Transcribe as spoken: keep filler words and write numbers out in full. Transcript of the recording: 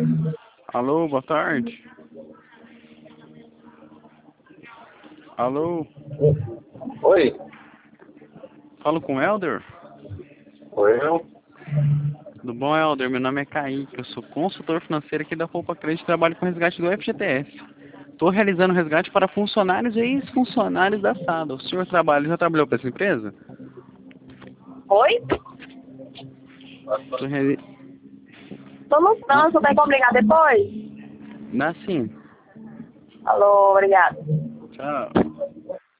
Alô, boa tarde. Alô, Oi, falo com o Helder? oi eu. Tudo bom, Helder? Meu nome é Kaique, eu sou consultor financeiro aqui da Poupa Crédito e trabalho com resgate do F G T S. Estou realizando resgate para funcionários e ex-funcionários da S A D A. O senhor trabalha, já trabalhou para essa empresa? Oi? Tô reali... Tô no Ah, trânsito, tem como ligar depois? dá sim. Alô, obrigada. Tchau.